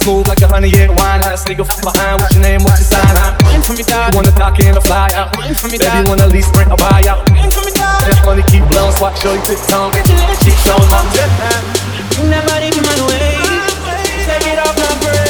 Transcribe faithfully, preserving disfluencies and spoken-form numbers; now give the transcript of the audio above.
Smooth like a honey, yeah, wine. Had a sneaker from behind. What's your name? What's your sign? Wine for me, dog. You wanna dock in or fly out? Wine for me, dog. Baby, you wanna lease, rent or buy out? Wine for me, dog. That money keep blowing, so I show you fit tongue. Keep showing my tip. You never leave my way. Take it off my brain.